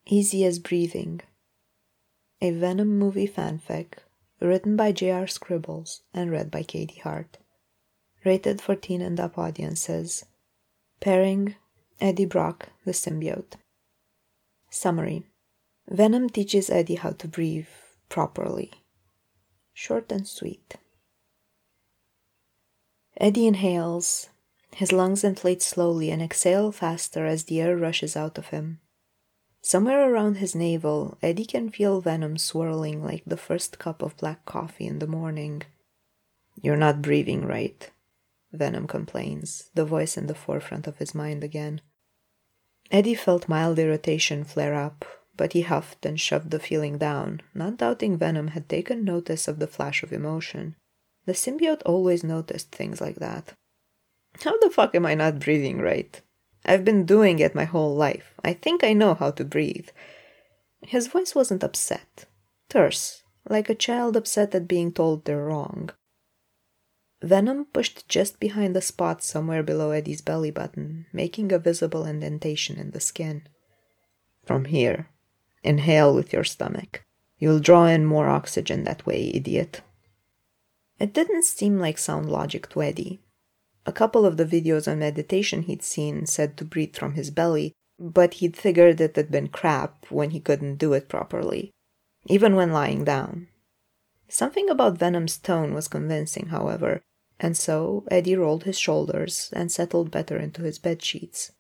Easy as Breathing, a Venom movie fanfic written by J.R. Scribbles and read by Katie Hart. Rated for teen and up audiences. Pairing Eddie Brock, the symbiote. Summary. Venom teaches Eddie how to breathe properly. Short and sweet. Eddie inhales. His lungs inflate slowly and exhale faster as the air rushes out of him. Somewhere around his navel, Eddie can feel Venom swirling like the first cup of black coffee in the morning. "You're not breathing right," Venom complains, the voice in the forefront of his mind again. Eddie felt mild irritation flare up, but he huffed and shoved the feeling down, not doubting Venom had taken notice of the flash of emotion. The symbiote always noticed things like that. "How the fuck am I not breathing right? I've been doing it my whole life. I think I know how to breathe." His voice wasn't upset. Terse, like a child upset at being told they're wrong. Venom pushed just behind the spot somewhere below Eddie's belly button, making a visible indentation in the skin. "From here. Inhale with your stomach. You'll draw in more oxygen that way, idiot." It didn't seem like sound logic to Eddie. A couple of the videos on meditation he'd seen said to breathe from his belly, but he'd figured it had been crap when he couldn't do it properly, even when lying down. Something about Venom's tone was convincing, however, and so Eddie rolled his shoulders and settled better into his bedsheets.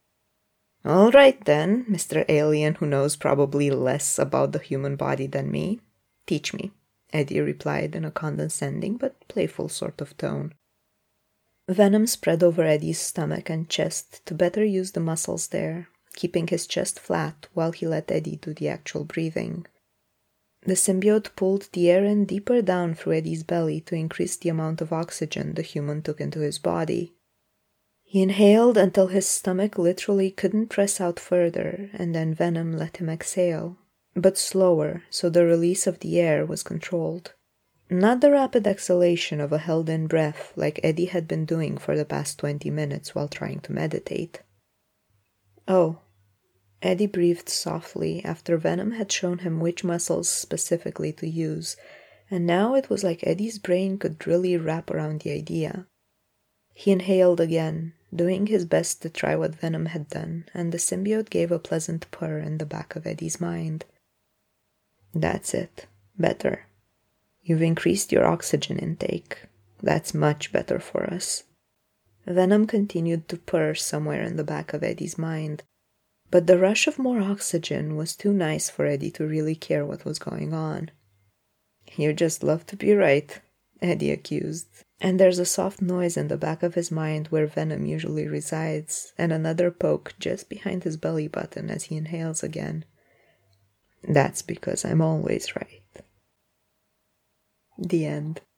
"All right then, Mr. Alien who knows probably less about the human body than me. Teach me," Eddie replied in a condescending but playful sort of tone. Venom spread over Eddie's stomach and chest to better use the muscles there, keeping his chest flat while he let Eddie do the actual breathing. The symbiote pulled the air in deeper down through Eddie's belly to increase the amount of oxygen the human took into his body. He inhaled until his stomach literally couldn't press out further, and then Venom let him exhale, but slower, so the release of the air was controlled. Not the rapid exhalation of a held-in breath like Eddie had been doing for the past 20 minutes while trying to meditate. "Oh," Eddie breathed softly after Venom had shown him which muscles specifically to use, and now it was like Eddie's brain could really wrap around the idea. He inhaled again, doing his best to try what Venom had done, and the symbiote gave a pleasant purr in the back of Eddie's mind. "That's it. Better. You've increased your oxygen intake. That's much better for us." Venom continued to purr somewhere in the back of Eddie's mind, but the rush of more oxygen was too nice for Eddie to really care what was going on. "You just love to be right," Eddie accused, and there's a soft noise in the back of his mind where Venom usually resides, and another poke just behind his belly button as he inhales again. "That's because I'm always right." The end.